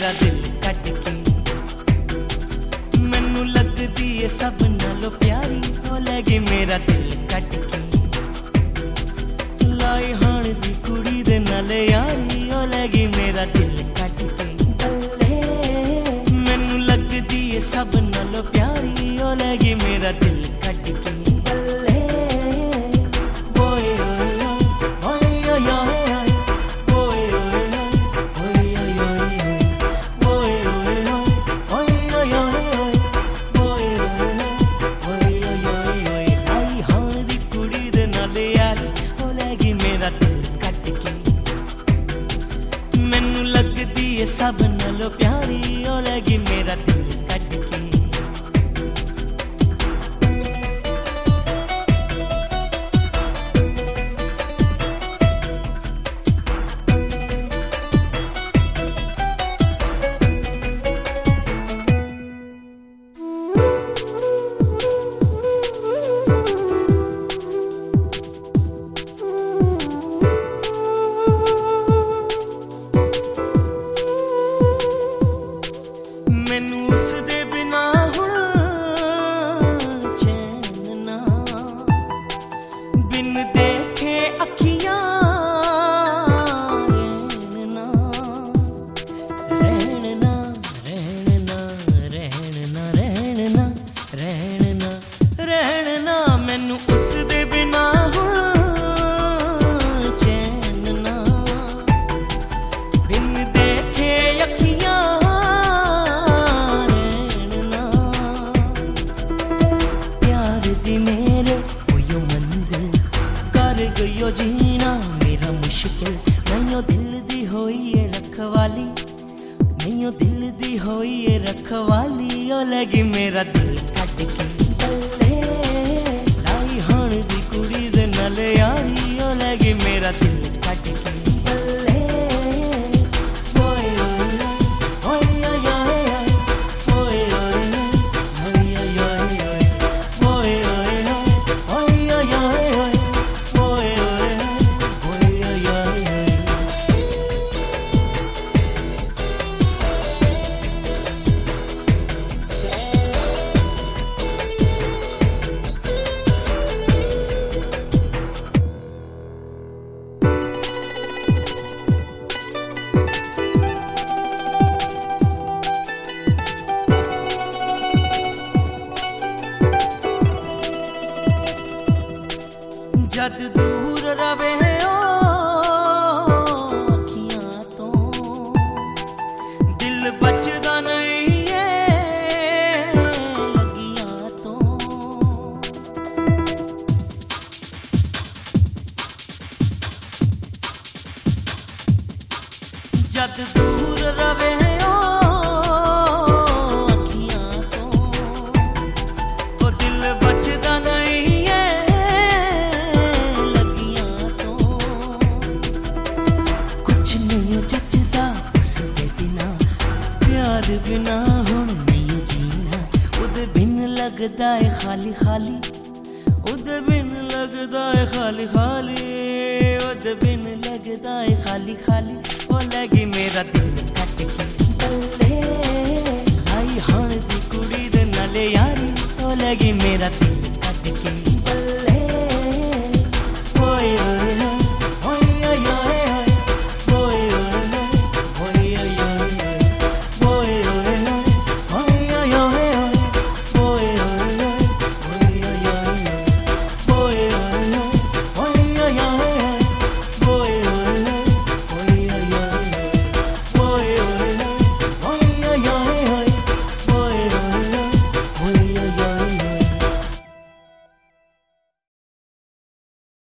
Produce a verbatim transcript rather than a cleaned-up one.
मेरा दिल कट के। मैनू लगदी है सब नालों प्यारी, ओ लगी मेरा दिल कट के। लाई हाण दी कुड़ी दे नाल यारी, ओ लगी मेरा दिल कट के। बल्ले मैनू लगदी है सब नालों प्यारी, ओ लगी मेरा दिल कट के। मैनू लगदी है सब नालों प्यारी, ओ लगी मेरा दिल कट के। उसदे बिना हुण चैन ना, बिन देखे अखियां रैन ना, रैन ना, रैन ना, रैन ना, रैन ना, रैन ना, रैन ना। मैनू उसदे बिना हुण चैन ना, बिन देखे अखियां गयो जीना मेरा मुश्किल। नहीं दिल दी होई है रखवाली, नहीं दिल दी होई है रखवाली, ओ लगी मेरा दिल कट के। बल्ले लाई हाण दी कुड़ी दे नाल यारी, ओ लगी मेरा दिल कट के। बल्ले जद दूर रवे ओ अखियां तो, दिल बचदा नहीं है लगियां तो। जद दूर रवे ओ अखियां तो, ओ दिल बचदा नहीं बिना हुण नहीं जीना। उदे बिन लगदा है खाली खाली, उदे बिन लगदा है खाली खाली, उदे बिन लगदा है खाली खाली, ओ लगी मेरा दिल कट के। बल्ले आई हाण दी कुड़ी दे नाल यारी, ओ लगी मेरा दिल कट के।